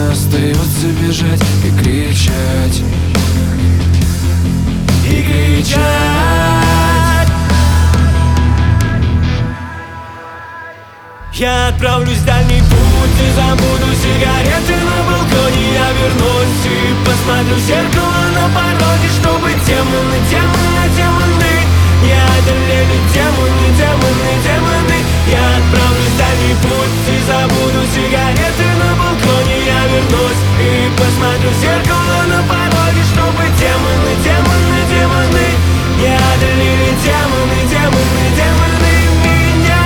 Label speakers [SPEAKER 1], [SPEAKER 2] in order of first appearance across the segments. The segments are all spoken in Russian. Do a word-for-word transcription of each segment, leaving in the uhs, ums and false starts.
[SPEAKER 1] остается бежать и кричать, и кричать. Я отправлюсь в дальний путь и забуду сигареты на балконе. Я вернусь и посмотрю в зеркало на пороге, чтобы демоны, демоны, демоны не одолели, демоны, демоны, демоны. Я отправлюсь в дальний путь и забуду сигареты на балконе. Я вернусь и посмотрю в зеркало на пороге, чтобы демоны, демоны, демоны не одолели, демоны, демоны, демоны меня.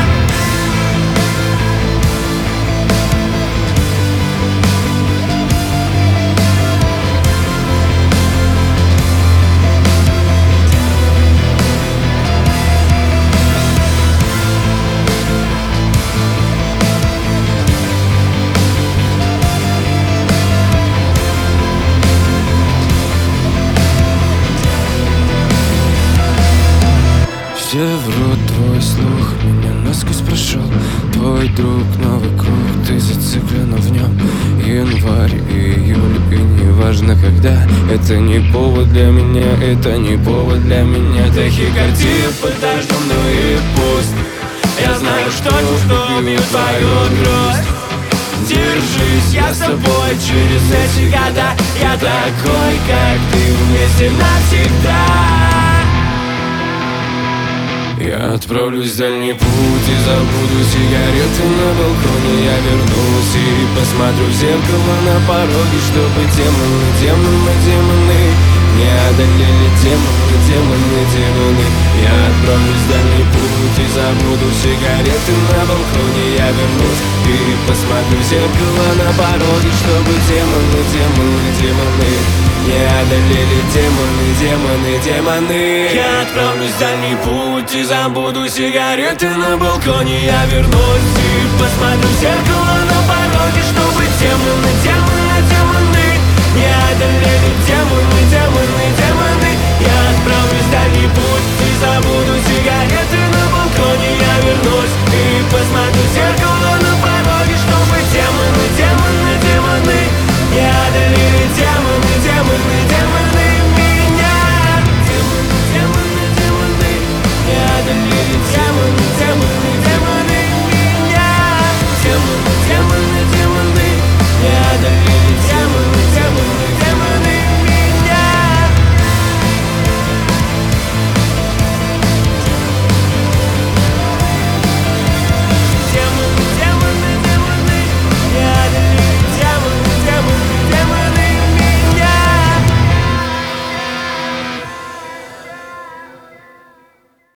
[SPEAKER 1] Все врут, твой слух меня насквозь прошел. Твой друг, новый круг, ты зациклена в нем. Январь, июль, и неважно когда. Это не повод для меня, это не повод для меня. Тахикардия под дождем, ну и пусть. Я знаю, что чувства бьют твою грусть. Держись, я с тобой через эти года. Я такой, как ты, вместе навсегда. Я отправлюсь в дальний путь и забуду сигареты на балконе. Я вернусь и посмотрю в зеркало на пороге, чтобы демоны, демоны, демоны не одолели, демоны, демоны, демоны. Я отправлюсь в дальний путь и забуду сигареты на балконе. Я вернусь и посмотрю в зеркало на пороге, чтобы демоны, демоны, демоны не одолели, демоны, демоны, демоны. Я отправлюсь в дальний путь и забуду сигареты на балконе. Я вернусь и посмотрю в зеркало на пороге, чтобы демоны, демоны, демоны не одолели, демоны, демоны, демоны. Я отправлюсь в дальний путь и забуду сигареты на балконе. Я вернусь и посмотрю в зеркало